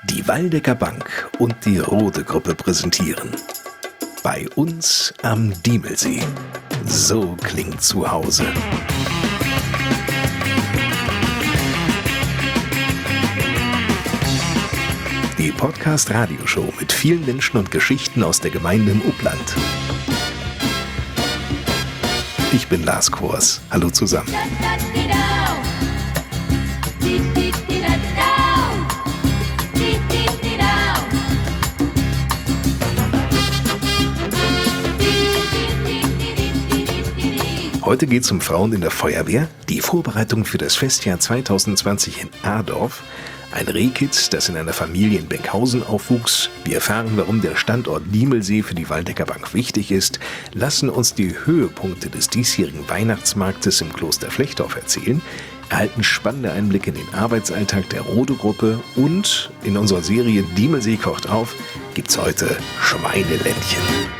Die Waldecker Bank und die Rode Gruppe präsentieren Bei uns am Diemelsee. So klingt zu Hause. Die Podcast-Radioshow mit vielen Menschen und Geschichten aus der Gemeinde im Upland. Ich bin Lars Kors. Hallo zusammen. Heute geht es um Frauen in der Feuerwehr, die Vorbereitung für das Festjahr 2020 in Adorf, ein Rehkitz, das in einer Familie in Benkhausen aufwuchs. Wir erfahren, warum der Standort Diemelsee für die Waldecker Bank wichtig ist, lassen uns die Höhepunkte des diesjährigen Weihnachtsmarktes im Kloster Flechtdorf erzählen, erhalten spannende Einblicke in den Arbeitsalltag der Rode Gruppe und in unserer Serie Diemelsee kocht auf gibt's heute Schweineländchen.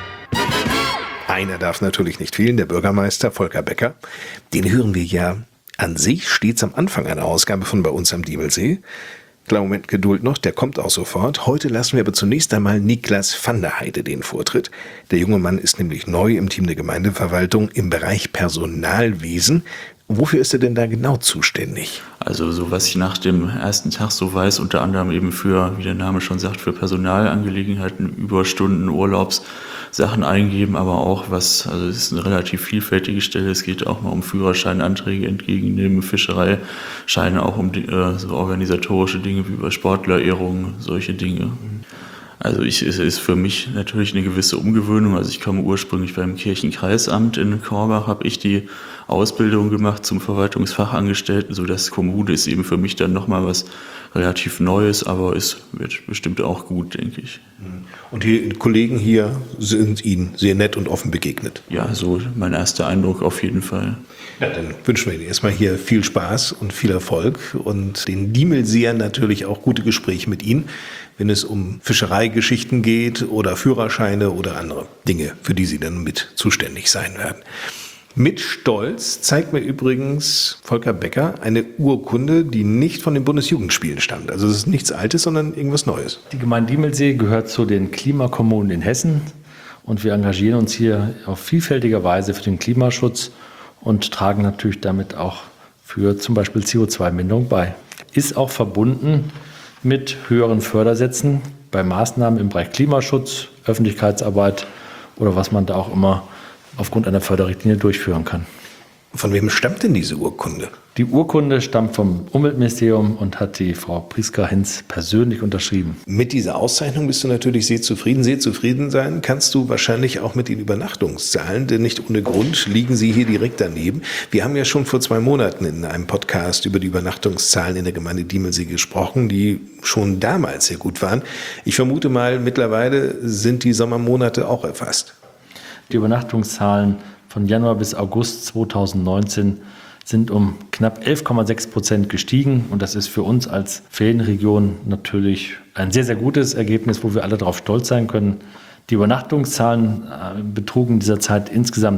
Einer darf natürlich nicht fehlen, der Bürgermeister Volker Becker. Den hören wir ja an sich stets am Anfang einer Ausgabe von Bei uns am Diemelsee. Kleinen Moment Geduld noch, der kommt auch sofort. Heute lassen wir aber zunächst einmal Niklas van der Heide den Vortritt. Der junge Mann ist nämlich neu im Team der Gemeindeverwaltung im Bereich Personalwesen. Wofür ist er denn da genau zuständig? Also so was ich nach dem ersten Tag so weiß, unter anderem eben für, wie der Name schon sagt, für Personalangelegenheiten, Überstunden, Urlaubssachen eingeben, aber auch was, also es ist eine relativ vielfältige Stelle, es geht auch mal um Führerscheinanträge entgegennehmen, Fischereischeine, auch um so organisatorische Dinge wie bei Sportlerehrungen, solche Dinge. Also es ist für mich natürlich eine gewisse Umgewöhnung. Also ich komme ursprünglich beim Kirchenkreisamt in Korbach, habe ich die Ausbildung gemacht zum Verwaltungsfachangestellten, so dass Kommune ist eben für mich dann nochmal was relativ Neues, aber es wird bestimmt auch gut, denke ich. Und die Kollegen hier sind Ihnen sehr nett und offen begegnet? Ja, so mein erster Eindruck auf jeden Fall. Ja, dann wünschen wir Ihnen erstmal hier viel Spaß und viel Erfolg und den Diemelseern natürlich auch gute Gespräche mit Ihnen, wenn es um Fischereigeschichten geht oder Führerscheine oder andere Dinge, für die Sie dann mit zuständig sein werden. Mit Stolz zeigt mir übrigens Volker Becker eine Urkunde, die nicht von den Bundesjugendspielen stammt. Also es ist nichts Altes, sondern irgendwas Neues. Die Gemeinde Diemelsee gehört zu den Klimakommunen in Hessen und wir engagieren uns hier auf vielfältige Weise für den Klimaschutz und tragen natürlich damit auch für zum Beispiel CO2-Minderung bei. Ist auch verbunden mit höheren Fördersätzen bei Maßnahmen im Bereich Klimaschutz, Öffentlichkeitsarbeit oder was man da auch immer aufgrund einer Förderrichtlinie durchführen kann. Von wem stammt denn diese Urkunde? Die Urkunde stammt vom Umweltministerium und hat die Frau Priska Hinz persönlich unterschrieben. Mit dieser Auszeichnung bist du natürlich sehr zufrieden. Sehr zufrieden sein kannst du wahrscheinlich auch mit den Übernachtungszahlen, denn nicht ohne Grund liegen sie hier direkt daneben. Wir haben ja schon vor 2 Monaten in einem Podcast über die Übernachtungszahlen in der Gemeinde Diemelsee gesprochen, die schon damals sehr gut waren. Ich vermute mal, mittlerweile sind die Sommermonate auch erfasst. Die Übernachtungszahlen von Januar bis August 2019 sind um knapp 11,6% gestiegen. Und das ist für uns als Ferienregion natürlich ein sehr, sehr gutes Ergebnis, wo wir alle darauf stolz sein können. Die Übernachtungszahlen betrugen in dieser Zeit insgesamt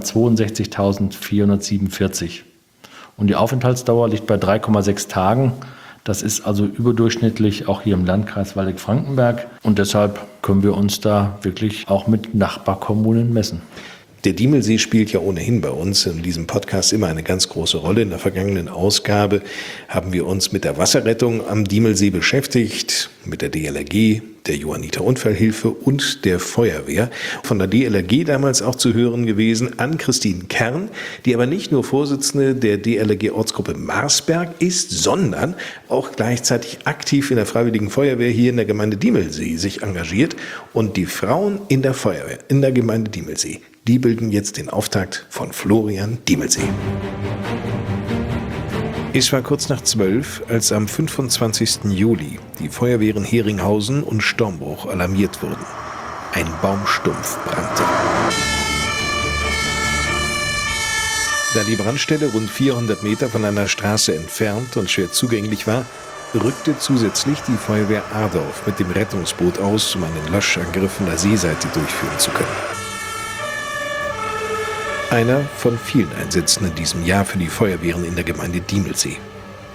62.447. Und die Aufenthaltsdauer liegt bei 3,6 Tagen. Das ist also überdurchschnittlich auch hier im Landkreis Waldeck-Frankenberg. Und deshalb können wir uns da wirklich auch mit Nachbarkommunen messen. Der Diemelsee spielt ja ohnehin bei uns in diesem Podcast immer eine ganz große Rolle. In der vergangenen Ausgabe haben wir uns mit der Wasserrettung am Diemelsee beschäftigt, mit der DLRG, der Johanniter Unfallhilfe und der Feuerwehr. Von der DLRG damals auch zu hören gewesen Ann-Christine Kern, die aber nicht nur Vorsitzende der DLRG-Ortsgruppe Marsberg ist, sondern auch gleichzeitig aktiv in der Freiwilligen Feuerwehr hier in der Gemeinde Diemelsee sich engagiert. Und die Frauen in der Feuerwehr in der Gemeinde Diemelsee, die bilden jetzt den Auftakt von Florian Diemelsee. Es war kurz nach 12, als am 25. Juli die Feuerwehren Heringhausen und Stormbruch alarmiert wurden. Ein Baumstumpf brannte. Da die Brandstelle rund 400 Meter von einer Straße entfernt und schwer zugänglich war, rückte zusätzlich die Feuerwehr Adorf mit dem Rettungsboot aus, um einen Löschangriff von der Seeseite durchführen zu können. Einer von vielen Einsätzen in diesem Jahr für die Feuerwehren in der Gemeinde Diemelsee.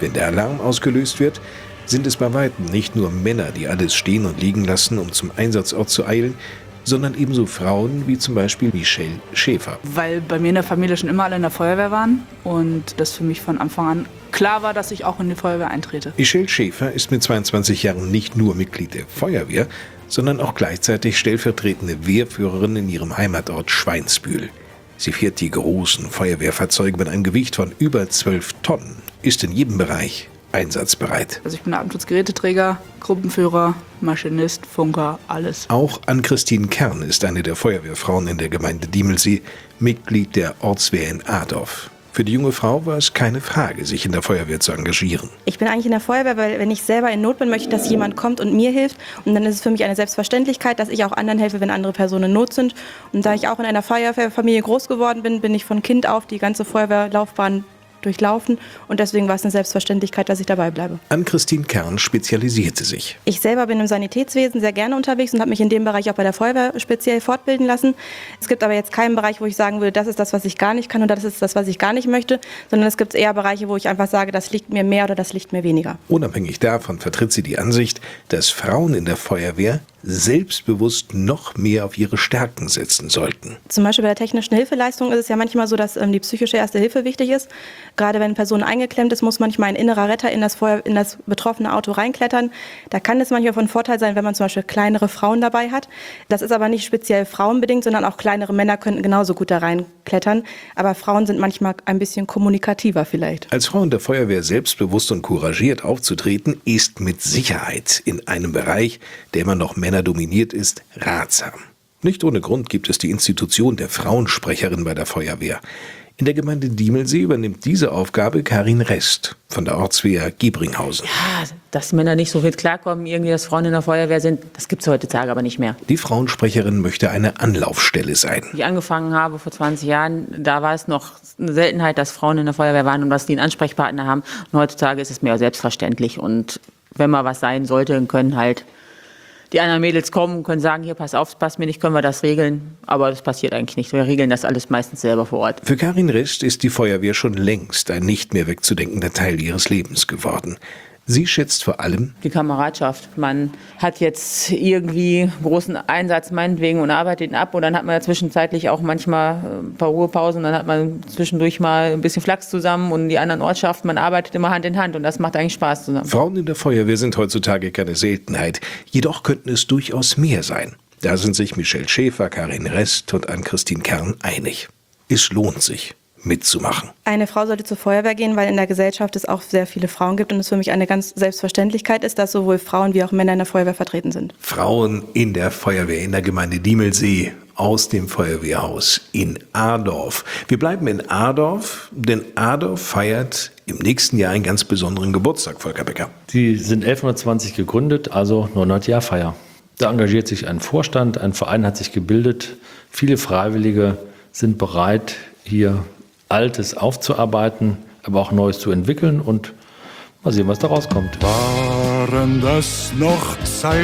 Wenn der Alarm ausgelöst wird, sind es bei weitem nicht nur Männer, die alles stehen und liegen lassen, um zum Einsatzort zu eilen, sondern ebenso Frauen wie zum Beispiel Michelle Schäfer. Weil bei mir in der Familie schon immer alle in der Feuerwehr waren und das für mich von Anfang an klar war, dass ich auch in die Feuerwehr eintrete. Michelle Schäfer ist mit 22 Jahren nicht nur Mitglied der Feuerwehr, sondern auch gleichzeitig stellvertretende Wehrführerin in ihrem Heimatort Schweinsbühl. Sie fährt die großen Feuerwehrfahrzeuge mit einem Gewicht von über 12 Tonnen, ist in jedem Bereich einsatzbereit. Also ich bin Atemschutzgeräteträger, Gruppenführer, Maschinist, Funker, alles. Auch Ann-Christine Kern ist eine der Feuerwehrfrauen in der Gemeinde Diemelsee, Mitglied der Ortswehr in Adorf. Für die junge Frau war es keine Frage, sich in der Feuerwehr zu engagieren. Ich bin eigentlich in der Feuerwehr, weil wenn ich selber in Not bin, möchte ich, dass jemand kommt und mir hilft. Und dann ist es für mich eine Selbstverständlichkeit, dass ich auch anderen helfe, wenn andere Personen in Not sind. Und da ich auch in einer Feuerwehrfamilie groß geworden bin, bin ich von Kind auf die ganze Feuerwehrlaufbahn durchlaufen und deswegen war es eine Selbstverständlichkeit, dass ich dabei bleibe. Ann-Christine Kern spezialisierte sich. Ich selber bin im Sanitätswesen sehr gerne unterwegs und habe mich in dem Bereich auch bei der Feuerwehr speziell fortbilden lassen. Es gibt aber jetzt keinen Bereich, wo ich sagen würde, das ist das, was ich gar nicht kann und das ist das, was ich gar nicht möchte, sondern es gibt eher Bereiche, wo ich einfach sage, das liegt mir mehr oder das liegt mir weniger. Unabhängig davon vertritt sie die Ansicht, dass Frauen in der Feuerwehr selbstbewusst noch mehr auf ihre Stärken setzen sollten. Zum Beispiel bei der technischen Hilfeleistung ist es ja manchmal so, dass die psychische Erste Hilfe wichtig ist. Gerade wenn eine Person eingeklemmt ist, muss manchmal ein innerer Retter in das betroffene Auto reinklettern. Da kann es manchmal von Vorteil sein, wenn man zum Beispiel kleinere Frauen dabei hat. Das ist aber nicht speziell frauenbedingt, sondern auch kleinere Männer könnten genauso gut da reinklettern. Aber Frauen sind manchmal ein bisschen kommunikativer vielleicht. Als Frau in der Feuerwehr selbstbewusst und couragiert aufzutreten, ist mit Sicherheit in einem Bereich, der immer noch dominiert ist, ratsam. Nicht ohne Grund gibt es die Institution der Frauensprecherin bei der Feuerwehr. In der Gemeinde Diemelsee übernimmt diese Aufgabe Karin Rest von der Ortswehr Giebringhausen. Ja, dass Männer nicht so viel klarkommen, irgendwie, dass Frauen in der Feuerwehr sind, das gibt es heutzutage aber nicht mehr. Die Frauensprecherin möchte eine Anlaufstelle sein. Wie ich angefangen habe vor 20 Jahren, da war es noch eine Seltenheit, dass Frauen in der Feuerwehr waren und dass die einen Ansprechpartner haben. Und heutzutage ist es mehr selbstverständlich. Und wenn mal was sein sollte, dann können halt die anderen Mädels kommen und können sagen, hier, pass auf, es passt mir nicht, können wir das regeln. Aber das passiert eigentlich nicht. Wir regeln das alles meistens selber vor Ort. Für Karin Rest ist die Feuerwehr schon längst ein nicht mehr wegzudenkender Teil ihres Lebens geworden. Sie schätzt vor allem die Kameradschaft. Man hat jetzt irgendwie großen Einsatz meinetwegen und arbeitet ihn ab und dann hat man ja zwischenzeitlich auch manchmal ein paar Ruhepausen, dann hat man zwischendurch mal ein bisschen Flachs zusammen und die anderen Ortschaften, man arbeitet immer Hand in Hand und das macht eigentlich Spaß zusammen. Frauen in der Feuerwehr sind heutzutage keine Seltenheit, jedoch könnten es durchaus mehr sein. Da sind sich Michelle Schäfer, Karin Rest und Ann-Christine Kern einig. Es lohnt sich, mitzumachen. Eine Frau sollte zur Feuerwehr gehen, weil in der Gesellschaft es auch sehr viele Frauen gibt und es für mich eine ganz Selbstverständlichkeit ist, dass sowohl Frauen wie auch Männer in der Feuerwehr vertreten sind. Frauen in der Feuerwehr in der Gemeinde Diemelsee aus dem Feuerwehrhaus in Adorf. Wir bleiben in Adorf, denn Adorf feiert im nächsten Jahr einen ganz besonderen Geburtstag, Volker Becker. Sie sind 1120 gegründet, also 900-Jahr-Feier. Da engagiert sich ein Vorstand, ein Verein hat sich gebildet. Viele Freiwillige sind bereit, hier Altes aufzuarbeiten, aber auch Neues zu entwickeln und mal sehen, was da rauskommt. Waren das noch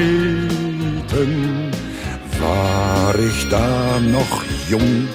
Zeiten, war ich da noch jung?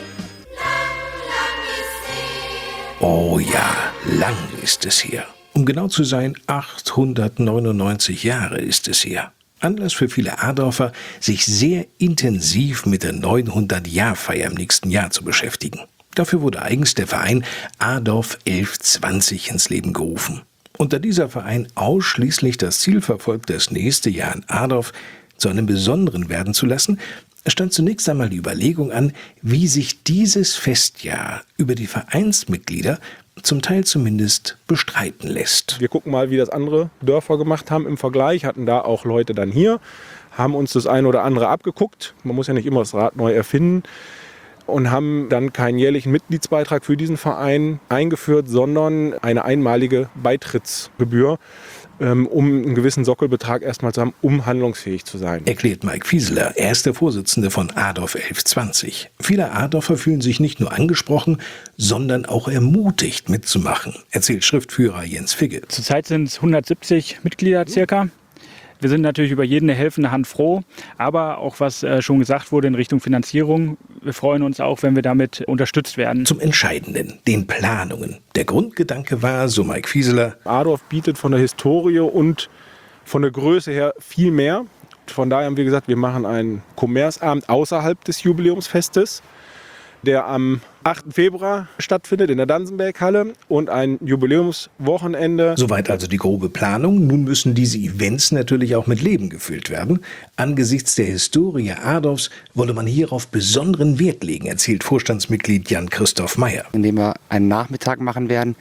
Oh ja, lang ist es her. Um genau zu sein, 899 Jahre ist es her. Anlass für viele Adorfer, sich sehr intensiv mit der 900-Jahr-Feier im nächsten Jahr zu beschäftigen. Dafür wurde eigens der Verein Adorf 1120 ins Leben gerufen. Und da dieser Verein ausschließlich das Ziel verfolgt, das nächste Jahr in Adorf zu einem besonderen werden zu lassen, stand zunächst einmal die Überlegung an, wie sich dieses Festjahr über die Vereinsmitglieder zum Teil zumindest bestreiten lässt. Wir gucken mal, wie das andere Dörfer gemacht haben im Vergleich, hatten da auch Leute dann hier, haben uns das eine oder andere abgeguckt. Man muss ja nicht immer das Rad neu erfinden. Und haben dann keinen jährlichen Mitgliedsbeitrag für diesen Verein eingeführt, sondern eine einmalige Beitrittsgebühr, um einen gewissen Sockelbetrag erstmal zu haben, um handlungsfähig zu sein. Erklärt Mike Fieseler, er ist der Vorsitzende von Adorf 1120. Viele Adorfer fühlen sich nicht nur angesprochen, sondern auch ermutigt mitzumachen, erzählt Schriftführer Jens Figge. Zurzeit sind es 170 Mitglieder circa. Wir sind natürlich über jede helfende Hand froh, aber auch was schon gesagt wurde in Richtung Finanzierung, wir freuen uns auch, wenn wir damit unterstützt werden. Zum Entscheidenden, den Planungen. Der Grundgedanke war, so Mike Fieseler, Adorf bietet von der Historie und von der Größe her viel mehr. Von daher haben wir gesagt, wir machen einen Kommerzabend außerhalb des Jubiläumsfestes, der am 8. Februar stattfindet in der Dansenberghalle und ein Jubiläumswochenende. Soweit also die grobe Planung. Nun müssen diese Events natürlich auch mit Leben gefüllt werden. Angesichts der Historie Adorfs wolle man hierauf besonderen Wert legen, erzählt Vorstandsmitglied Jan-Christoph Meyer. Indem wir einen Nachmittag machen werden,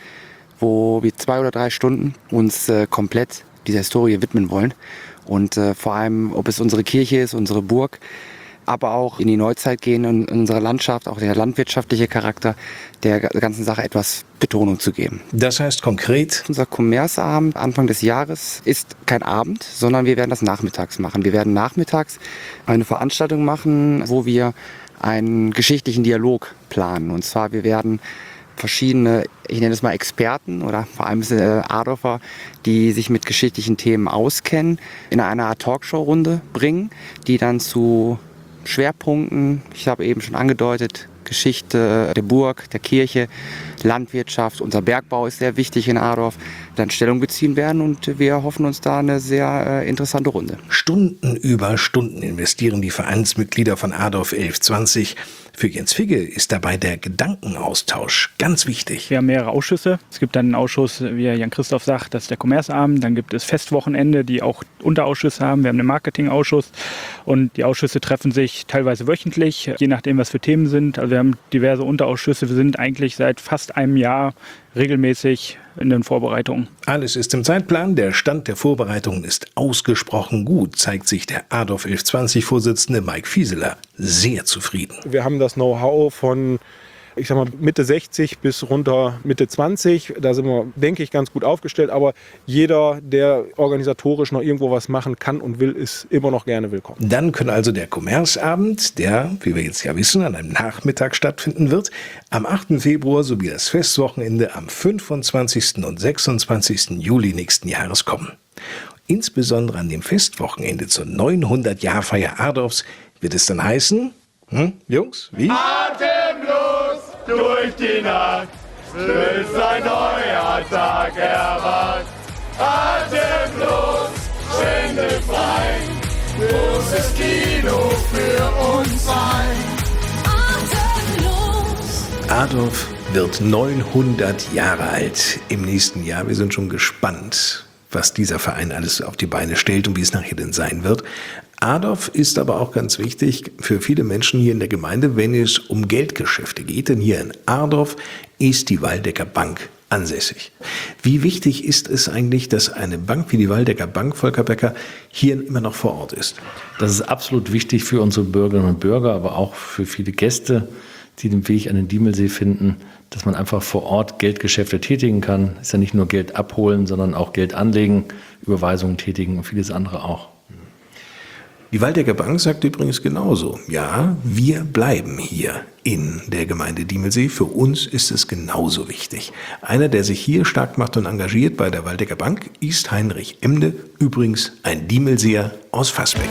wo wir 2 oder 3 Stunden uns komplett dieser Historie widmen wollen. Und vor allem, ob es unsere Kirche ist, unsere Burg, aber auch in die Neuzeit gehen und in unsere Landschaft, auch der landwirtschaftliche Charakter der ganzen Sache etwas Betonung zu geben. Das heißt konkret? Unser Kommerzabend Anfang des Jahres ist kein Abend, sondern wir werden das nachmittags machen. Wir werden nachmittags eine Veranstaltung machen, wo wir einen geschichtlichen Dialog planen. Und zwar, wir werden verschiedene, ich nenne es mal Experten oder vor allem Adorfer, die sich mit geschichtlichen Themen auskennen, in einer Art Talkshow-Runde bringen, die dann zu Schwerpunkten, ich habe eben schon angedeutet, Geschichte der Burg, der Kirche, Landwirtschaft, unser Bergbau ist sehr wichtig in Adorf, dann Stellung beziehen werden und wir hoffen uns da eine sehr interessante Runde. Stunden über Stunden investieren die Vereinsmitglieder von Adorf 1120. Für Jens Figge ist dabei der Gedankenaustausch ganz wichtig. Wir haben mehrere Ausschüsse. Es gibt dann einen Ausschuss, wie Jan-Christoph sagt, das ist der Kommerzabend. Dann gibt es Festwochenende, die auch Unterausschüsse haben. Wir haben einen Marketingausschuss und die Ausschüsse treffen sich teilweise wöchentlich, je nachdem, was für Themen sind. Also wir haben diverse Unterausschüsse. Wir sind eigentlich seit fast einem Jahr regelmäßig in den Vorbereitungen. Alles ist im Zeitplan. Der Stand der Vorbereitungen ist ausgesprochen gut, zeigt sich der Adorf 1120-Vorsitzende Mike Fieseler sehr zufrieden. Wir haben das Know-how von, ich sag mal, Mitte 60 bis runter Mitte 20. Da sind wir, denke ich, ganz gut aufgestellt. Aber jeder, der organisatorisch noch irgendwo was machen kann und will, ist immer noch gerne willkommen. Dann können also der Kommerzabend, der, wie wir jetzt ja wissen, an einem Nachmittag stattfinden wird, am 8. Februar sowie das Festwochenende am 25. und 26. Juli nächsten Jahres kommen. Insbesondere an dem Festwochenende zur 900-Jahr-Feier Adorfs wird es dann heißen, Jungs, wie? Atemlos durch die Nacht, bis ein neuer Tag erwacht. Atemlos, schwindelfrei, großes Kino für uns ein. Atemlos. Adorf wird 900 Jahre alt im nächsten Jahr. Wir sind schon gespannt, was dieser Verein alles auf die Beine stellt und wie es nachher denn sein wird. Adorf ist aber auch ganz wichtig für viele Menschen hier in der Gemeinde, wenn es um Geldgeschäfte geht. Denn hier in Adorf ist die Waldecker Bank ansässig. Wie wichtig ist es eigentlich, dass eine Bank wie die Waldecker Bank, Volker Becker, hier immer noch vor Ort ist? Das ist absolut wichtig für unsere Bürgerinnen und Bürger, aber auch für viele Gäste, die den Weg an den Diemelsee finden, dass man einfach vor Ort Geldgeschäfte tätigen kann. Ist ja nicht nur Geld abholen, sondern auch Geld anlegen, Überweisungen tätigen und vieles andere auch. Die Waldecker Bank sagt übrigens genauso. Ja, wir bleiben hier in der Gemeinde Diemelsee. Für uns ist es genauso wichtig. Einer, der sich hier stark macht und engagiert bei der Waldecker Bank, ist Heinrich Emde, übrigens ein Diemelseer aus Fassbeck.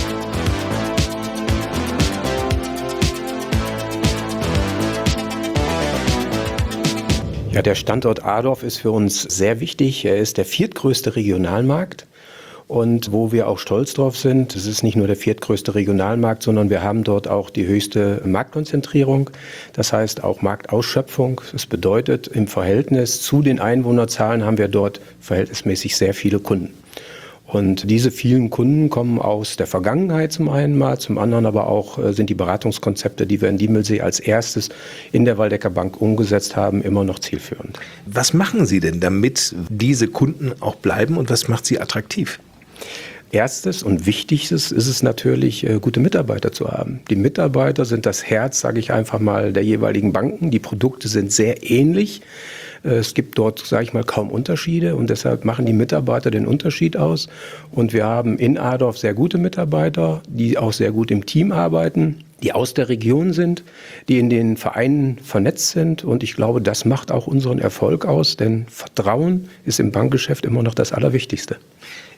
Ja, der Standort Adorf ist für uns sehr wichtig. Er ist der 4. Regionalmarkt. Und wo wir auch stolz drauf sind, es ist nicht nur der 4. Regionalmarkt, sondern wir haben dort auch die höchste Marktkonzentrierung. Das heißt auch Marktausschöpfung. Das bedeutet, im Verhältnis zu den Einwohnerzahlen haben wir dort verhältnismäßig sehr viele Kunden. Und diese vielen Kunden kommen aus der Vergangenheit zum einen mal, zum anderen aber auch sind die Beratungskonzepte, die wir in Diemelsee als erstes in der Waldecker Bank umgesetzt haben, immer noch zielführend. Was machen Sie denn, damit diese Kunden auch bleiben und was macht sie attraktiv? Erstes und Wichtigstes ist es natürlich, gute Mitarbeiter zu haben. Die Mitarbeiter sind das Herz, sage ich einfach mal, der jeweiligen Banken. Die Produkte sind sehr ähnlich. Es gibt dort, sage ich mal, kaum Unterschiede und deshalb machen die Mitarbeiter den Unterschied aus. Und wir haben in Adorf sehr gute Mitarbeiter, die auch sehr gut im Team arbeiten, die aus der Region sind, die in den Vereinen vernetzt sind. Und ich glaube, das macht auch unseren Erfolg aus, denn Vertrauen ist im Bankgeschäft immer noch das Allerwichtigste.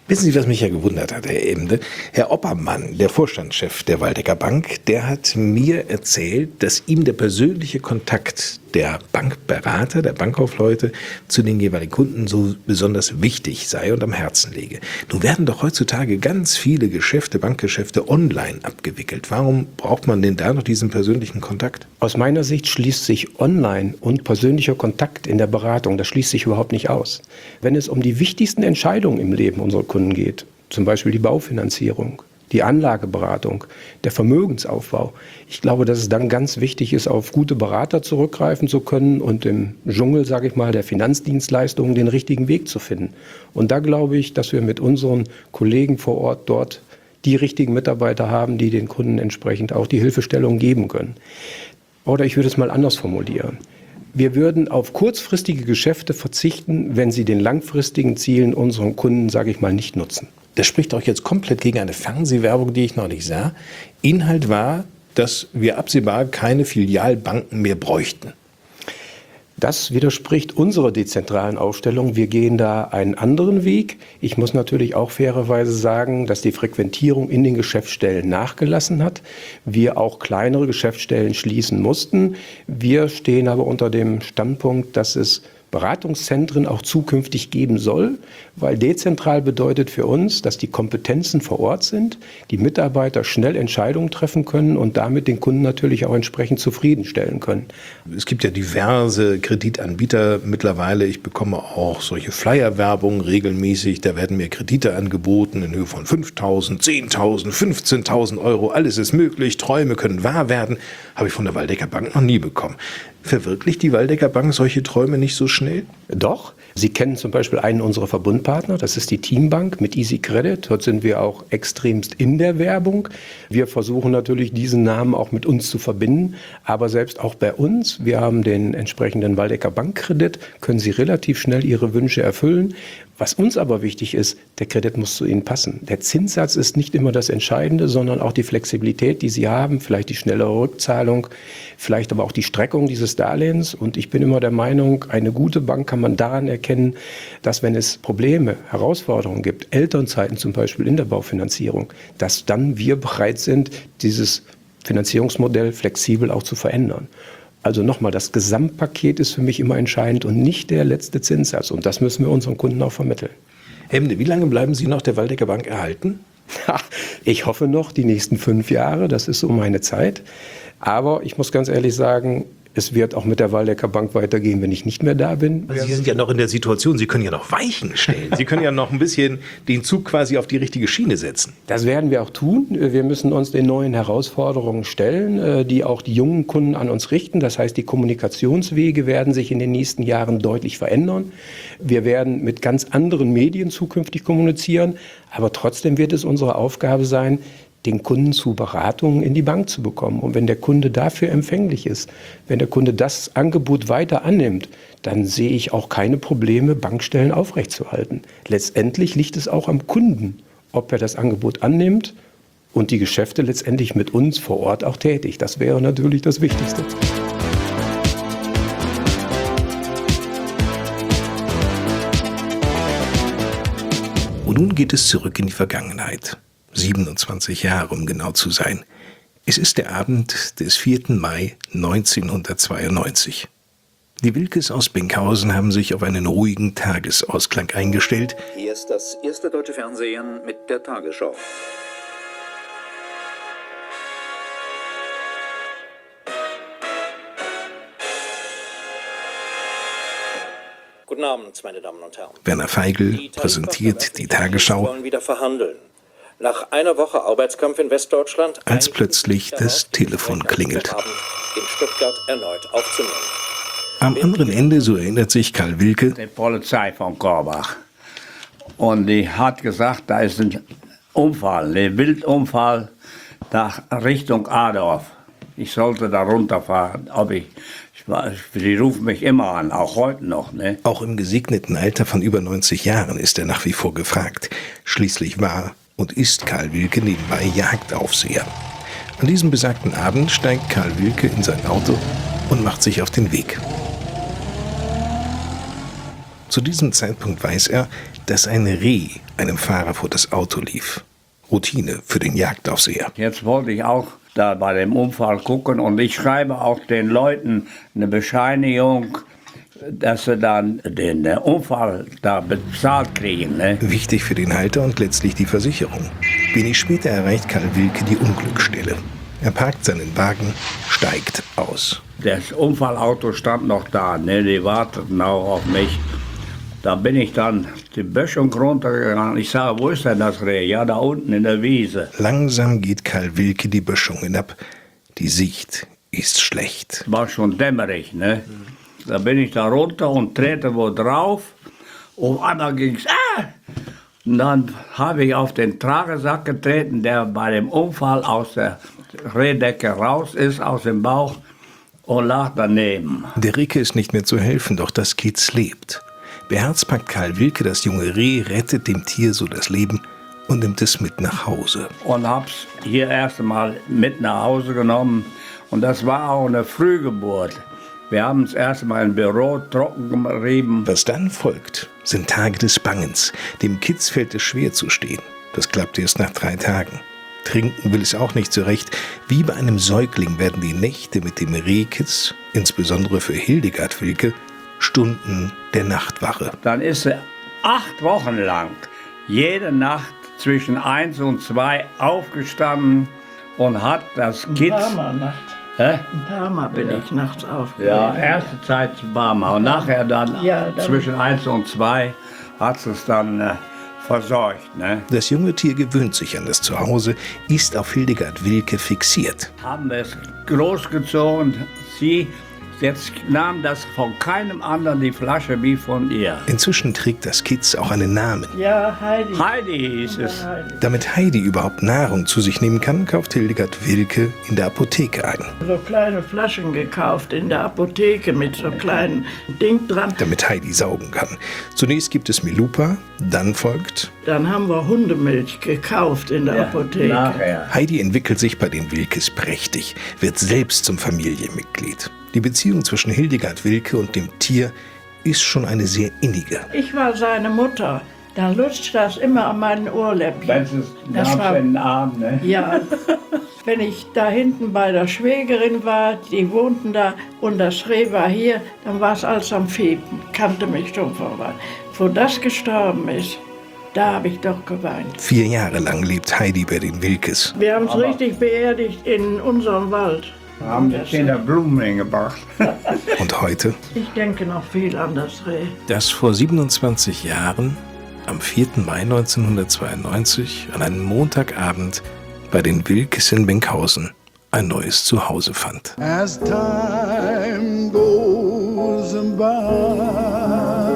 Wissen Sie, was mich ja gewundert hat, Herr Emde? Herr Oppermann, der Vorstandschef der Waldecker Bank, der hat mir erzählt, dass ihm der persönliche Kontakt der Bankberater, der Bankkaufleute zu den jeweiligen Kunden so besonders wichtig sei und am Herzen liege. Nun werden doch heutzutage ganz viele Geschäfte, Bankgeschäfte online abgewickelt. Warum braucht man denn da noch diesen persönlichen Kontakt? Aus meiner Sicht schließt sich Online und persönlicher Kontakt in der Beratung, das schließt sich überhaupt nicht aus. Wenn es um die wichtigsten Entscheidungen im Leben unserer Kunden geht, zum Beispiel die Baufinanzierung, die Anlageberatung, der Vermögensaufbau. Ich glaube, dass es dann ganz wichtig ist, auf gute Berater zurückgreifen zu können und im Dschungel, sage ich mal, der Finanzdienstleistungen den richtigen Weg zu finden. Und da glaube ich, dass wir mit unseren Kollegen vor Ort dort die richtigen Mitarbeiter haben, die den Kunden entsprechend auch die Hilfestellung geben können. Oder ich würde es mal anders formulieren. Wir würden auf kurzfristige Geschäfte verzichten, wenn sie den langfristigen Zielen unserer Kunden, sage ich mal, nicht nutzen. Das spricht auch jetzt komplett gegen eine Fernsehwerbung, die ich noch nicht sah. Inhalt war, dass wir absehbar keine Filialbanken mehr bräuchten. Das widerspricht unserer dezentralen Aufstellung. Wir gehen da einen anderen Weg. Ich muss natürlich auch fairerweise sagen, dass die Frequentierung in den Geschäftsstellen nachgelassen hat. Wir auch kleinere Geschäftsstellen schließen mussten. Wir stehen aber unter dem Standpunkt, dass es Beratungszentren auch zukünftig geben soll, weil dezentral bedeutet für uns, dass die Kompetenzen vor Ort sind, die Mitarbeiter schnell Entscheidungen treffen können und damit den Kunden natürlich auch entsprechend zufriedenstellen können. Es gibt ja diverse Kreditanbieter mittlerweile. Ich bekomme auch solche Flyer-Werbung regelmäßig. Da werden mir Kredite angeboten in Höhe von 5.000, 10.000, 15.000 Euro. Alles ist möglich. Träume können wahr werden. Habe ich von der Waldecker Bank noch nie bekommen. Verwirklicht die Waldecker Bank solche Träume nicht so schnell? Doch. Sie kennen zum Beispiel einen unserer Verbundpartner, das ist die Teambank mit Easy Credit. Dort sind wir auch extremst in der Werbung. Wir versuchen natürlich, diesen Namen auch mit uns zu verbinden. Aber selbst auch bei uns, wir haben den entsprechenden Waldecker Bankkredit, können Sie relativ schnell Ihre Wünsche erfüllen. Was uns aber wichtig ist, der Kredit muss zu Ihnen passen. Der Zinssatz ist nicht immer das Entscheidende, sondern auch die Flexibilität, die Sie haben, vielleicht die schnellere Rückzahlung, vielleicht aber auch die Streckung dieses Darlehens. Und ich bin immer der Meinung, eine gute Bank kann man daran erkennen, dass wenn es Probleme, Herausforderungen gibt, Elternzeiten zum Beispiel in der Baufinanzierung, dass dann wir bereit sind, dieses Finanzierungsmodell flexibel auch zu verändern. Also nochmal, das Gesamtpaket ist für mich immer entscheidend und nicht der letzte Zinssatz. Und das müssen wir unseren Kunden auch vermitteln. Herr Emde, wie lange bleiben Sie noch der Waldecker Bank erhalten? Ich hoffe noch die nächsten 5 Jahre, das ist so meine Zeit. Aber ich muss ganz ehrlich sagen, es wird auch mit der Waldecker Bank weitergehen, wenn ich nicht mehr da bin. Sie sind ja noch in der Situation, Sie können ja noch Weichen stellen. Sie können ja noch ein bisschen den Zug quasi auf die richtige Schiene setzen. Das werden wir auch tun. Wir müssen uns den neuen Herausforderungen stellen, die auch die jungen Kunden an uns richten. Das heißt, die Kommunikationswege werden sich in den nächsten Jahren deutlich verändern. Wir werden mit ganz anderen Medien zukünftig kommunizieren. Aber trotzdem wird es unsere Aufgabe sein, den Kunden zu Beratungen in die Bank zu bekommen. Und wenn der Kunde dafür empfänglich ist, wenn der Kunde das Angebot weiter annimmt, dann sehe ich auch keine Probleme, Bankstellen aufrechtzuerhalten. Letztendlich liegt es auch am Kunden, ob er das Angebot annimmt und die Geschäfte letztendlich mit uns vor Ort auch tätigt. Das wäre natürlich das Wichtigste. Und nun geht es zurück in die Vergangenheit. 27 Jahre, um genau zu sein. Es ist der Abend des 4. Mai 1992. Die Wilkes aus Benkhausen haben sich auf einen ruhigen Tagesausklang eingestellt. Hier ist das erste deutsche Fernsehen mit der Tagesschau. Guten Abend, meine Damen und Herren. Werner Feigl präsentiert die Tagesschau. Wollen wieder verhandeln. Nach einer Woche Arbeitskampf in Westdeutschland, als plötzlich das Telefon klingelt. In Stuttgart erneut aufzunehmen. Am anderen Ende, so erinnert sich Karl Wilke, die Polizei von Korbach. Und die hat gesagt, da ist ein Unfall, ein Wildunfall nach Richtung Adorf. Ich sollte da runterfahren. Die rufen mich immer an, auch heute noch. Ne? Auch im gesegneten Alter von über 90 Jahren ist er nach wie vor gefragt. Schließlich war und ist Karl Wilke nebenbei Jagdaufseher. An diesem besagten Abend steigt Karl Wilke in sein Auto und macht sich auf den Weg. Zu diesem Zeitpunkt weiß er, dass ein Reh einem Fahrer vor das Auto lief. Routine für den Jagdaufseher. Jetzt wollte ich auch da bei dem Unfall gucken und ich schreibe auch den Leuten eine Bescheinigung, dass sie dann den Unfall da bezahlt kriegen. Ne? Wichtig für den Halter und letztlich die Versicherung. Wenig später erreicht Karl Wilke die Unglücksstelle. Er parkt seinen Wagen, steigt aus. Das Unfallauto stand noch da, ne? Die warteten auch auf mich. Da bin ich dann die Böschung runtergegangen. Ich sage, wo ist denn das Reh? Ja, da unten in der Wiese. Langsam geht Karl Wilke die Böschung hinab. Die Sicht ist schlecht. War schon dämmerig, ne? Da bin ich da runter und trete wo drauf. Auf einmal ging's. Und dann habe ich auf den Tragesack getreten, der bei dem Unfall aus der Rehdecke raus ist, aus dem Bauch und lag daneben. Der Ricke ist nicht mehr zu helfen, doch das Kitz lebt. Beherzt packt Karl Wilke das junge Reh, rettet dem Tier so das Leben und nimmt es mit nach Hause. Und hab's hier erst einmal mit nach Hause genommen. Und das war auch eine Frühgeburt. Wir haben es erst einmal im Büro trocken gerieben. Was dann folgt, sind Tage des Bangens. Dem Kitz fällt es schwer zu stehen. Das klappt erst nach 3 Tagen. Trinken will es auch nicht zurecht. Wie bei einem Säugling werden die Nächte mit dem Rehkitz, insbesondere für Hildegard Wilke, Stunden der Nachtwache. Dann ist sie 8 Wochen lang jede Nacht zwischen 1 und 2 aufgestanden und hat das Kitz... Ein paar Mal bin ich nachts aufgewacht. Ja, erste Zeit ein paar Mal. Und nachher dann zwischen 1 und 2 hat sie es dann versorgt. Ne? Das junge Tier gewöhnt sich an das Zuhause, ist auf Hildegard Wilke fixiert. Haben wir es großgezogen. Sie jetzt nahm das von keinem anderen die Flasche wie von ihr. Inzwischen trägt das Kitz auch einen Namen. Ja, Heidi. Heidi hieß es. Damit Heidi überhaupt Nahrung zu sich nehmen kann, kauft Hildegard Wilke in der Apotheke ein. So kleine Flaschen gekauft in der Apotheke mit so kleinen Ding dran. Damit Heidi saugen kann. Zunächst gibt es Milupa, dann folgt... Dann haben wir Hundemilch gekauft in der Apotheke. Nachher. Heidi entwickelt sich bei den Wilkes prächtig, wird selbst zum Familienmitglied. Die Beziehung zwischen Hildegard Wilke und dem Tier ist schon eine sehr innige. Ich war seine Mutter. Dann lutscht das immer an meinen Ohrläppchen. Das war den Arm, ne? Ja. Wenn ich da hinten bei der Schwägerin war, die wohnten da und das Reh war hier, dann war es alles am Fiepen. Kannte mich schon vorbei. Wo das gestorben ist, da habe ich doch geweint. 4 Jahre lang lebt Heidi bei den Wilkes. Wir haben es richtig beerdigt in unserem Wald. Haben die Kinder Blumen hingebracht. Und heute? Ich denke noch viel an das Reh. Das vor 27 Jahren, am 4. Mai 1992, an einem Montagabend bei den Wilkes in Benkhausen ein neues Zuhause fand. As time goes by.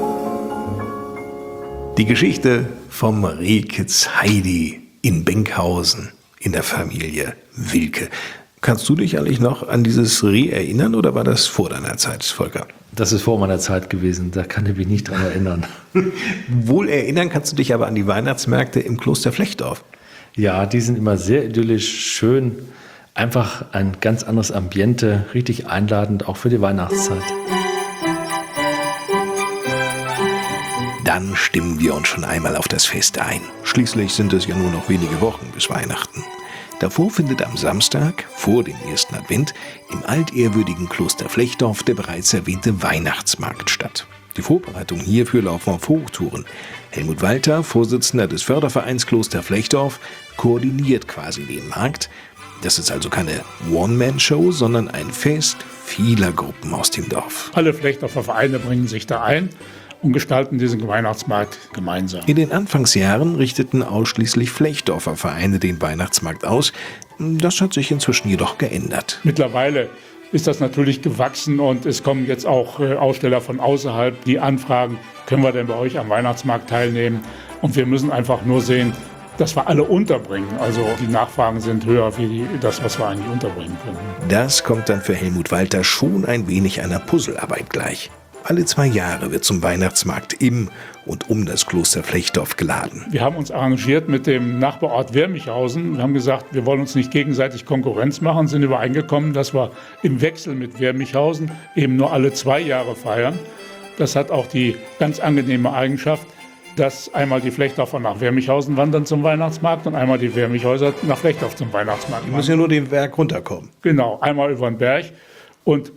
Die Geschichte vom Rehkitz Heidi in Benkhausen in der Familie Wilke. Kannst du dich eigentlich noch an dieses Reh erinnern oder war das vor deiner Zeit, Volker? Das ist vor meiner Zeit gewesen, da kann ich mich nicht dran erinnern. Wohl erinnern kannst du dich aber an die Weihnachtsmärkte im Kloster Flechtdorf. Ja, die sind immer sehr idyllisch, schön, einfach ein ganz anderes Ambiente, richtig einladend, auch für die Weihnachtszeit. Dann stimmen wir uns schon einmal auf das Fest ein. Schließlich sind es ja nur noch wenige Wochen bis Weihnachten. Davor findet am Samstag, vor dem 1. Advent, im altehrwürdigen Kloster Flechtdorf der bereits erwähnte Weihnachtsmarkt statt. Die Vorbereitungen hierfür laufen auf Hochtouren. Helmut Walter, Vorsitzender des Fördervereins Kloster Flechtdorf, koordiniert quasi den Markt. Das ist also keine One-Man-Show, sondern ein Fest vieler Gruppen aus dem Dorf. Alle Flechtdorfer Vereine bringen sich da ein und gestalten diesen Weihnachtsmarkt gemeinsam. In den Anfangsjahren richteten ausschließlich Flechtdorfer Vereine den Weihnachtsmarkt aus. Das hat sich inzwischen jedoch geändert. Mittlerweile ist das natürlich gewachsen und es kommen jetzt auch Aussteller von außerhalb, die anfragen, können wir denn bei euch am Weihnachtsmarkt teilnehmen? Und wir müssen einfach nur sehen, dass wir alle unterbringen. Also die Nachfragen sind höher wie das, was wir eigentlich unterbringen können. Das kommt dann für Helmut Walter schon ein wenig einer Puzzlearbeit gleich. Alle 2 Jahre wird zum Weihnachtsmarkt im und um das Kloster Flechtdorf geladen. Wir haben uns arrangiert mit dem Nachbarort Wermichhausen. Wir haben gesagt, wir wollen uns nicht gegenseitig Konkurrenz machen, sind übereingekommen, dass wir im Wechsel mit Wermichhausen eben nur alle 2 Jahre feiern. Das hat auch die ganz angenehme Eigenschaft, dass einmal die Flechtdorfer nach Wermichhausen wandern zum Weihnachtsmarkt und einmal die Wermichhäuser nach Flechtdorf zum Weihnachtsmarkt. Die müssen ja nur den Berg runterkommen. Genau, einmal über den Berg. Und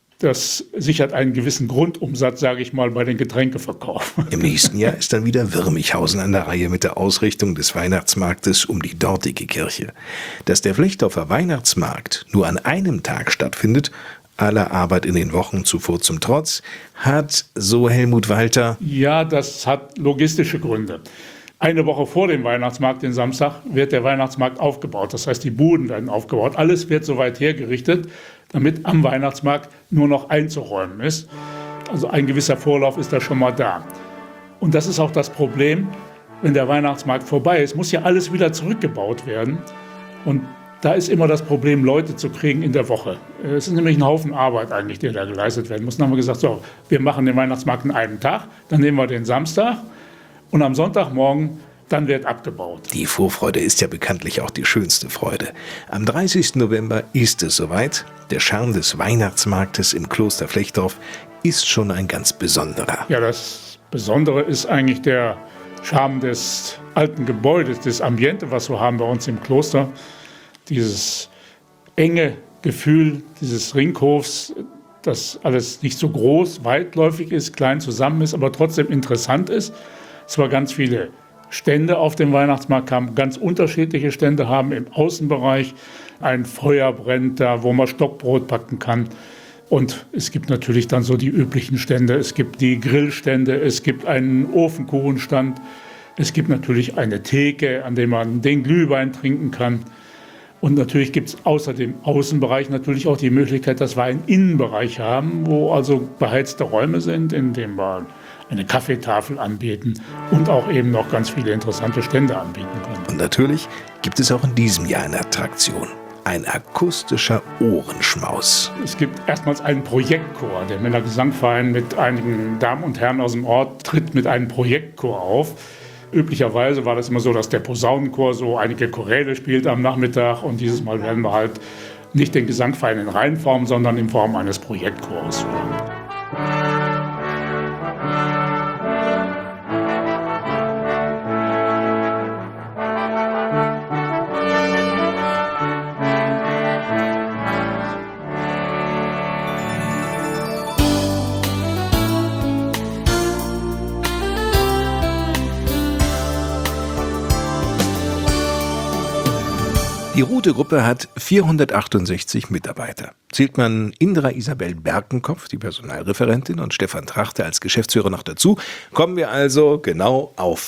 das sichert einen gewissen Grundumsatz, sage ich mal, bei den Getränkeverkauf. Im nächsten Jahr ist dann wieder Wirmichhausen an der Reihe mit der Ausrichtung des Weihnachtsmarktes um die dortige Kirche. Dass der Flechtdorfer Weihnachtsmarkt nur an einem Tag stattfindet, aller Arbeit in den Wochen zuvor zum Trotz, hat, so Helmut Walter, ja, das hat logistische Gründe. Eine Woche vor dem Weihnachtsmarkt, den Samstag, wird der Weihnachtsmarkt aufgebaut. Das heißt, die Buden werden aufgebaut. Alles wird soweit hergerichtet, damit am Weihnachtsmarkt nur noch einzuräumen ist. Also ein gewisser Vorlauf ist da schon mal da. Und das ist auch das Problem, wenn der Weihnachtsmarkt vorbei ist, muss ja alles wieder zurückgebaut werden. Und da ist immer das Problem, Leute zu kriegen in der Woche. Es ist nämlich ein Haufen Arbeit eigentlich, der da geleistet werden muss. Dann haben wir gesagt, so, wir machen den Weihnachtsmarkt an einem Tag, dann nehmen wir den Samstag und am Sonntagmorgen dann wird abgebaut. Die Vorfreude ist ja bekanntlich auch die schönste Freude. Am 30. November ist es soweit. Der Charme des Weihnachtsmarktes im Kloster Flechtdorf ist schon ein ganz besonderer. Ja, das Besondere ist eigentlich der Charme des alten Gebäudes, des Ambiente, was wir haben bei uns im Kloster. Dieses enge Gefühl dieses Ringhofs, dass alles nicht so groß, weitläufig ist, klein zusammen ist, aber trotzdem interessant ist. Es war ganz viele Stände auf dem Weihnachtsmarkt, kamen ganz unterschiedliche Stände haben im Außenbereich. Ein Feuer brennt da, wo man Stockbrot backen kann. Und es gibt natürlich dann so die üblichen Stände. Es gibt die Grillstände, es gibt einen Ofenkuchenstand. Es gibt natürlich eine Theke, an der man den Glühwein trinken kann. Und natürlich gibt es außer dem Außenbereich natürlich auch die Möglichkeit, dass wir einen Innenbereich haben, wo also beheizte Räume sind, in denen wir eine Kaffeetafel anbieten und auch eben noch ganz viele interessante Stände anbieten können. Und natürlich gibt es auch in diesem Jahr eine Attraktion. Ein akustischer Ohrenschmaus. Es gibt erstmals einen Projektchor. Der Männergesangverein mit einigen Damen und Herren aus dem Ort tritt mit einem Projektchor auf. Üblicherweise war das immer so, dass der Posaunenchor so einige Choräle spielt am Nachmittag. Und dieses Mal werden wir halt nicht den Gesangverein in Reihenform, sondern in Form eines Projektchors hören. Die Rute-Gruppe hat 468 Mitarbeiter. Zählt man Indra Isabel Berkenkopf, die Personalreferentin, und Stefan Trachte als Geschäftsführer noch dazu, kommen wir also genau auf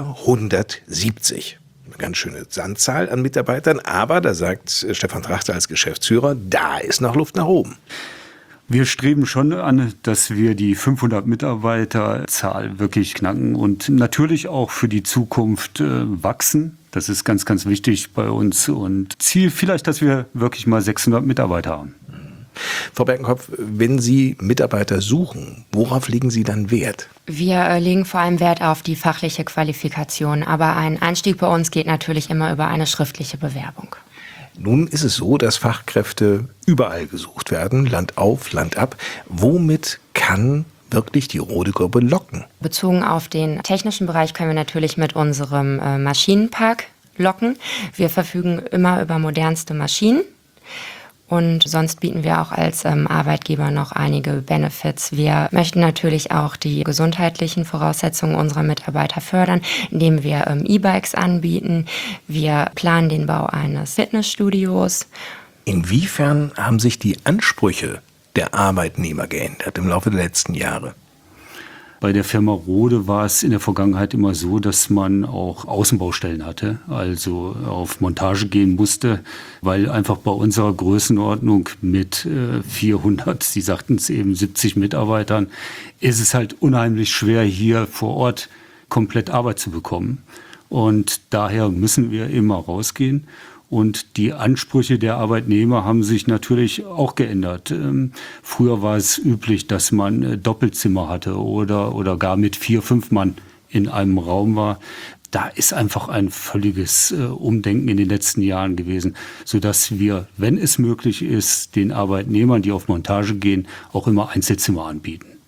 470. Eine ganz schöne Anzahl an Mitarbeitern, aber da sagt Stefan Trachte als Geschäftsführer, da ist noch Luft nach oben. Wir streben schon an, dass wir die 500 Mitarbeiterzahl wirklich knacken und natürlich auch für die Zukunft wachsen. Das ist ganz, ganz wichtig bei uns und Ziel vielleicht, dass wir wirklich mal 600 Mitarbeiter haben. Frau Berkenkopf, wenn Sie Mitarbeiter suchen, worauf legen Sie dann Wert? Wir legen vor allem Wert auf die fachliche Qualifikation, aber ein Einstieg bei uns geht natürlich immer über eine schriftliche Bewerbung. Nun ist es so, dass Fachkräfte überall gesucht werden, Land auf, Land ab. Womit kann wirklich die Rode-Gruppe locken? Bezogen auf den technischen Bereich können wir natürlich mit unserem Maschinenpark locken. Wir verfügen immer über modernste Maschinen. Und sonst bieten wir auch als Arbeitgeber noch einige Benefits. Wir möchten natürlich auch die gesundheitlichen Voraussetzungen unserer Mitarbeiter fördern, indem wir E-Bikes anbieten. Wir planen den Bau eines Fitnessstudios. Inwiefern haben sich die Ansprüche der Arbeitnehmer geändert im Laufe der letzten Jahre? Bei der Firma Rode war es in der Vergangenheit immer so, dass man auch Außenbaustellen hatte, also auf Montage gehen musste, weil einfach bei unserer Größenordnung mit 400, Sie sagten es eben, 70 Mitarbeitern, ist es halt unheimlich schwer, hier vor Ort komplett Arbeit zu bekommen. Und daher müssen wir immer rausgehen. Und die Ansprüche der Arbeitnehmer haben sich natürlich auch geändert. Früher war es üblich, dass man Doppelzimmer hatte oder gar mit 4, 5 Mann in einem Raum war. Da ist einfach ein völliges Umdenken in den letzten Jahren gewesen, sodass wir, wenn es möglich ist, den Arbeitnehmern, die auf Montage gehen, auch immer Einzelzimmer anbieten.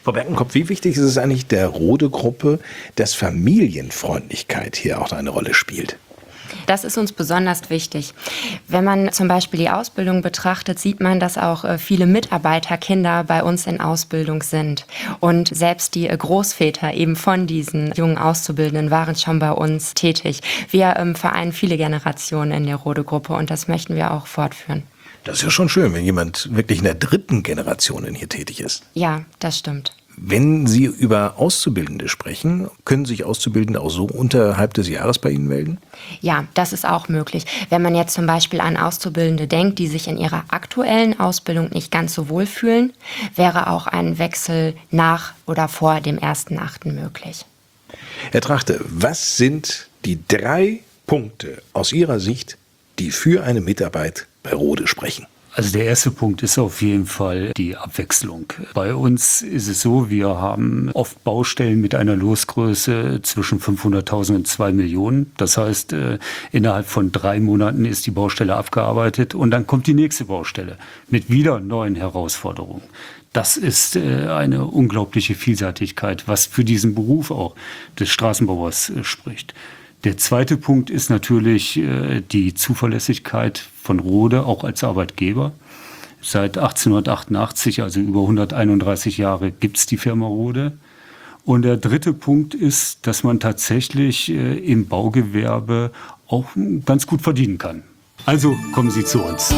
Frau Berkenkopf, wie wichtig ist es eigentlich der Rode-Gruppe, dass Familienfreundlichkeit hier auch eine Rolle spielt? Das ist uns besonders wichtig. Wenn man zum Beispiel die Ausbildung betrachtet, sieht man, dass auch viele Mitarbeiterkinder bei uns in Ausbildung sind. Und selbst die Großväter eben von diesen jungen Auszubildenden waren schon bei uns tätig. Wir vereinen viele Generationen in der Rode-Gruppe und das möchten wir auch fortführen. Das ist ja schon schön, wenn jemand wirklich in der 3. Generation hier tätig ist. Ja, das stimmt. Wenn Sie über Auszubildende sprechen, können sich Auszubildende auch so unterhalb des Jahres bei Ihnen melden? Ja, das ist auch möglich. Wenn man jetzt zum Beispiel an Auszubildende denkt, die sich in ihrer aktuellen Ausbildung nicht ganz so wohl fühlen, wäre auch ein Wechsel nach oder vor dem 1.8. möglich. Herr Trachte, was sind die 3 Punkte aus Ihrer Sicht, die für eine Mitarbeit bei Rode sprechen? Also der erste Punkt ist auf jeden Fall die Abwechslung. Bei uns ist es so, wir haben oft Baustellen mit einer Losgröße zwischen 500.000 und 2 Millionen. Das heißt, innerhalb von 3 Monaten ist die Baustelle abgearbeitet und dann kommt die nächste Baustelle mit wieder neuen Herausforderungen. Das ist eine unglaubliche Vielseitigkeit, was für diesen Beruf auch des Straßenbauers spricht. Der zweite Punkt ist natürlich die Zuverlässigkeit von Rode auch als Arbeitgeber. Seit 1888, also über 131 Jahre, gibt es die Firma Rode. Und der dritte Punkt ist, dass man tatsächlich im Baugewerbe auch ganz gut verdienen kann. Also kommen Sie zu uns.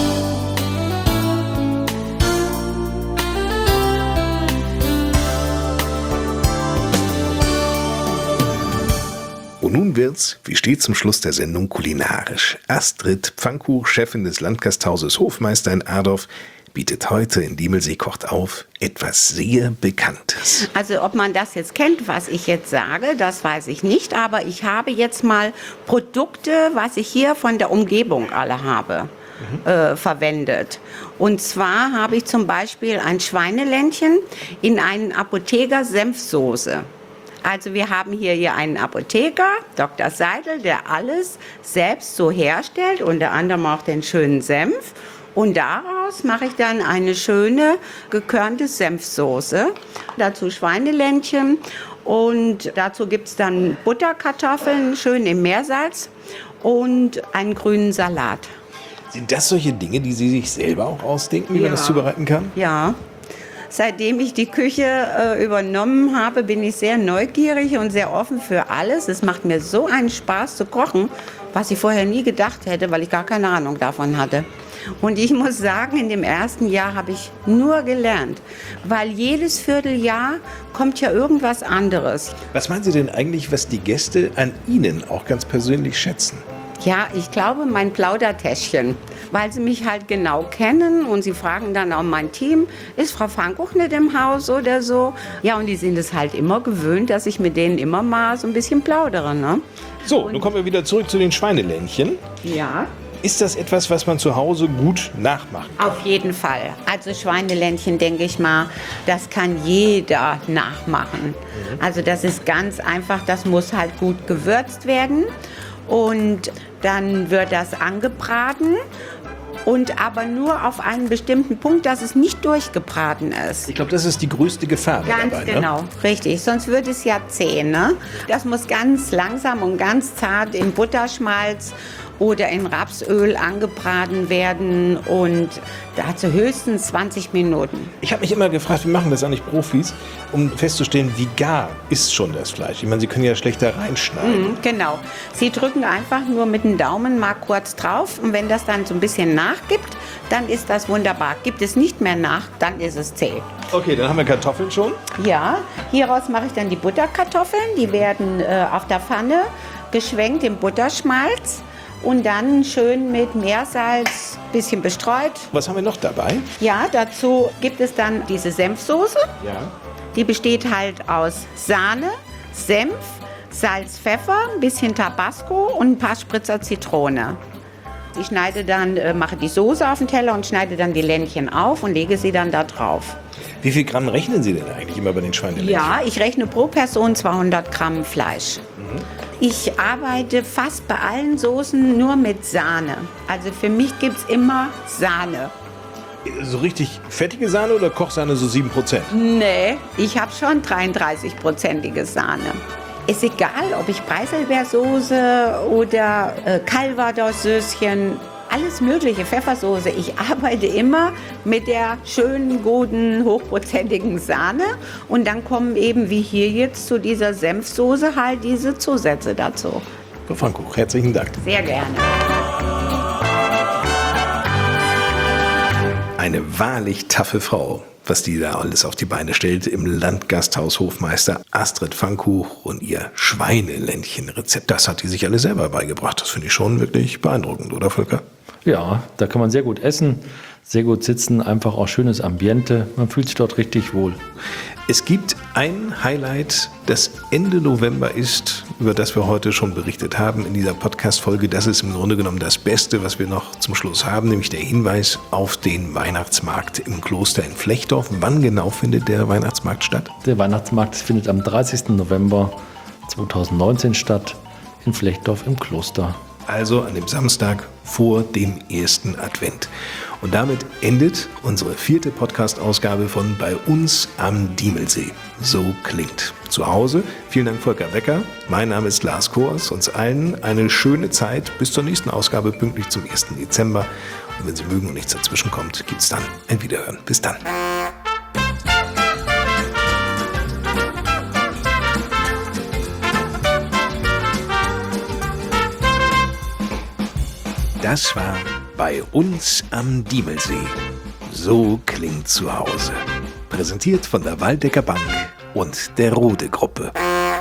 Und nun wird's, wie steht zum Schluss der Sendung, kulinarisch. Astrid Pfannkuch, Chefin des Landgasthauses Hofmeister in Adorf, bietet heute in Diemelsee kocht auf etwas sehr Bekanntes. Also ob man das jetzt kennt, was ich jetzt sage, das weiß ich nicht. Aber ich habe jetzt mal Produkte, was ich hier von der Umgebung alle habe, verwendet. Und zwar habe ich zum Beispiel ein Schweineländchen in einen Apotheker-Senfsoße. Also wir haben hier einen Apotheker, Dr. Seidel, der alles selbst so herstellt, unter anderem auch den schönen Senf. Und daraus mache ich dann eine schöne gekörnte Senfsoße. Dazu Schweineländchen und dazu gibt es dann Butterkartoffeln, schön im Meersalz und einen grünen Salat. Sind das solche Dinge, die Sie sich selber auch ausdenken, wie man das zubereiten kann? Ja. Seitdem ich die Küche übernommen habe, bin ich sehr neugierig und sehr offen für alles. Es macht mir so einen Spaß zu kochen, was ich vorher nie gedacht hätte, weil ich gar keine Ahnung davon hatte. Und ich muss sagen, in dem ersten Jahr habe ich nur gelernt, weil jedes Vierteljahr kommt ja irgendwas anderes. Was meinen Sie denn eigentlich, was die Gäste an Ihnen auch ganz persönlich schätzen? Ja, ich glaube, mein Plaudertäschchen, weil sie mich halt genau kennen und sie fragen dann auch mein Team, ist Frau Pfannkuch nicht im Haus oder so? Ja, und die sind es halt immer gewöhnt, dass ich mit denen immer mal so ein bisschen plaudere, ne? So, nun kommen wir wieder zurück zu den Schweineländchen. Ja. Ist das etwas, was man zu Hause gut nachmachen kann? Auf jeden Fall. Also Schweineländchen, denke ich mal, das kann jeder nachmachen. Also das ist ganz einfach, das muss halt gut gewürzt werden. Und dann wird das angebraten und aber nur auf einen bestimmten Punkt, dass es nicht durchgebraten ist. Ich glaube, das ist die größte Gefahr Ganz dabei, genau, ne? Richtig. Sonst wird es ja zäh, ne? Das muss ganz langsam und ganz zart in Butterschmalz oder in Rapsöl angebraten werden und dazu höchstens 20 Minuten. Ich habe mich immer gefragt, wie machen das eigentlich Profis, um festzustellen, wie gar ist schon das Fleisch? Ich meine, Sie können ja schlechter reinschneiden. Genau. Sie drücken einfach nur mit dem Daumen mal kurz drauf und wenn das dann so ein bisschen nachgibt, dann ist das wunderbar. Gibt es nicht mehr nach, dann ist es zäh. Okay, dann haben wir Kartoffeln schon. Ja, hieraus mache ich dann die Butterkartoffeln. Die werden auf der Pfanne geschwenkt im Butterschmalz. Und dann schön mit Meersalz, bisschen bestreut. Was haben wir noch dabei? Ja, dazu gibt es dann diese Senfsoße. Ja. Die besteht halt aus Sahne, Senf, Salz, Pfeffer, ein bisschen Tabasco und ein paar Spritzer Zitrone. Ich schneide dann, mache die Soße auf den Teller und schneide dann die Ländchen auf und lege sie dann da drauf. Wie viel Gramm rechnen Sie denn eigentlich immer bei den Schweineländchen? Ja, ich rechne pro Person 200 Gramm Fleisch. Ich arbeite fast bei allen Soßen nur mit Sahne. Also für mich gibt es immer Sahne. So richtig fettige Sahne oder Kochsahne so 7%? Nee, ich habe schon 33%ige Sahne. Ist egal, ob ich Preiselbeersoße oder Calvados-Söschen, alles mögliche, Pfeffersoße. Ich arbeite immer mit der schönen, guten, hochprozentigen Sahne. Und dann kommen eben, wie hier jetzt, zu dieser Senfsoße halt diese Zusätze dazu. Frau Fankuch, herzlichen Dank. Sehr gerne. Eine wahrlich taffe Frau, was die da alles auf die Beine stellt im Landgasthaus Hofmeister Astrid Fankuch und ihr Schweineländchen-Rezept. Das hat die sich alle selber beigebracht. Das finde ich schon wirklich beeindruckend, oder Volker? Ja, da kann man sehr gut essen, sehr gut sitzen, einfach auch schönes Ambiente. Man fühlt sich dort richtig wohl. Es gibt ein Highlight, das Ende November ist, über das wir heute schon berichtet haben in dieser Podcast-Folge. Das ist im Grunde genommen das Beste, was wir noch zum Schluss haben, nämlich der Hinweis auf den Weihnachtsmarkt im Kloster in Flechtdorf. Wann genau findet der Weihnachtsmarkt statt? Der Weihnachtsmarkt findet am 30. November 2019 statt in Flechtdorf im Kloster. Also an dem Samstag vor dem ersten Advent. Und damit endet unsere 4. Podcast-Ausgabe von Bei uns am Diemelsee. So klingt zu Hause. Vielen Dank, Volker Becker. Mein Name ist Lars Kors. Uns allen eine schöne Zeit bis zur nächsten Ausgabe, pünktlich zum 1. Dezember. Und wenn Sie mögen und nichts dazwischen kommt, gibt es dann ein Wiederhören. Bis dann. Das war Bei uns am Diemelsee. So klingt zu Hause. Präsentiert von der Waldecker Bank und der Rode Gruppe.